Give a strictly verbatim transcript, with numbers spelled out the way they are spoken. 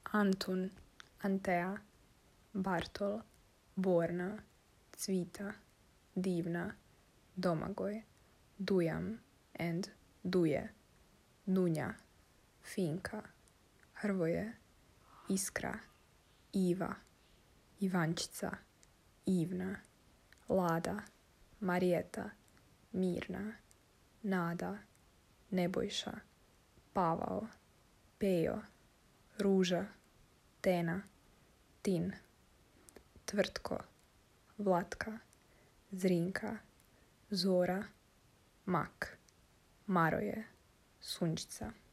Antun, Antea, Bartol, Borna, Cvita, Divna, Domagoj, Dujam and Duje, Dunja, Finka, Hrvoje, Iskra, Iva, Ivančica, Ivna, Lada, Marijeta, Mirna, Nada, Nebojša, Pavao, Pejo, Ruža, Tena, Tin, Tvrtko, Vlatka, Zrinka, Zora, Mak, Maroje, Sunčica.